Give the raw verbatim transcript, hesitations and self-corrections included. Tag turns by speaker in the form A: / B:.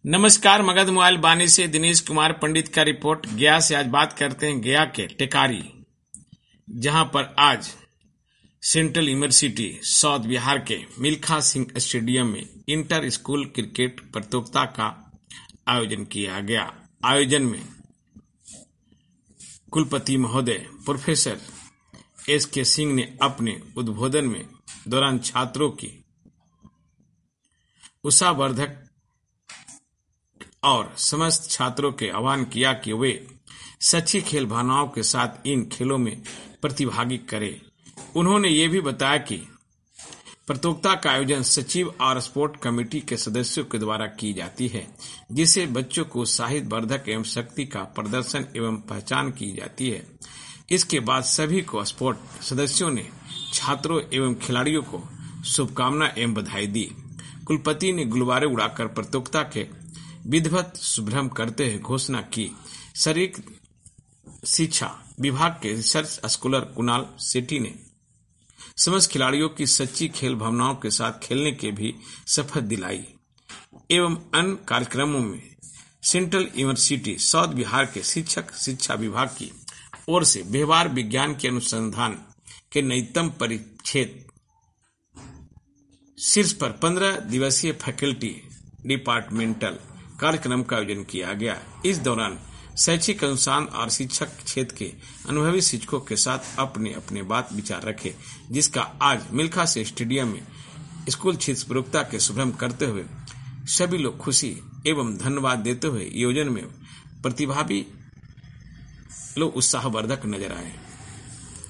A: नमस्कार, मगध मोबाइल बानी से दिनेश कुमार पंडित का रिपोर्ट। गया से आज बात करते हैं गया के टेकारी, जहां पर आज सेंट्रल यूनिवर्सिटी साउथ बिहार के मिल्खा सिंह स्टेडियम में इंटर स्कूल क्रिकेट प्रतियोगिता का आयोजन किया गया। आयोजन में कुलपति महोदय प्रोफेसर एस के सिंह ने अपने उद्बोधन में दौरान छात्रों की उत्साहवर्धक और समस्त छात्रों के आह्वान किया कि वे सच्ची खेल भावनाओं के साथ इन खेलों में प्रतिभागी करें। उन्होंने ये भी बताया कि प्रतियोगिता का आयोजन सचिव और स्पोर्ट कमेटी के सदस्यों के द्वारा की जाती है, जिससे बच्चों को उत्साहित वर्धक एवं शक्ति का प्रदर्शन एवं पहचान की जाती है। इसके बाद सभी को स्पोर्ट सदस्यों ने छात्रों एवं खिलाड़ियों को शुभकामना एवं बधाई दी। कुलपति ने गुब्बारे उड़ाकर प्रतियोगिता के विधिवत शुभारंभ करते हुए घोषणा की। शारीरिक शिक्षा विभाग के रिसर्च स्कॉलर कुणाल सेठी ने समस्त खिलाड़ियों की सच्ची खेल भावनाओं के साथ खेलने की भी शपथ दिलाई एवं अन्य कार्यक्रमों में सेंट्रल यूनिवर्सिटी साउथ बिहार के शिक्षक शिक्षा विभाग की ओर से व्यवहार विज्ञान के अनुसंधान के नवीनतम परिच्छेद शीर्ष पर पंद्रह दिवसीय फैकल्टी डिपार्टमेंटल कार्यक्रम का आयोजन किया गया। इस दौरान शैक्षिक अनुसंधान और शिक्षक क्षेत्र के अनुभवी शिक्षकों के साथ अपने अपने बात विचार रखे, जिसका आज मिल्खा से स्टेडियम में स्कूल क्षेत्र प्रतियोगिता के शुभारंभ करते हुए सभी लोग खुशी एवं धन्यवाद देते हुए आयोजन में प्रतिभागी लोग उत्साहवर्धक नजर आए।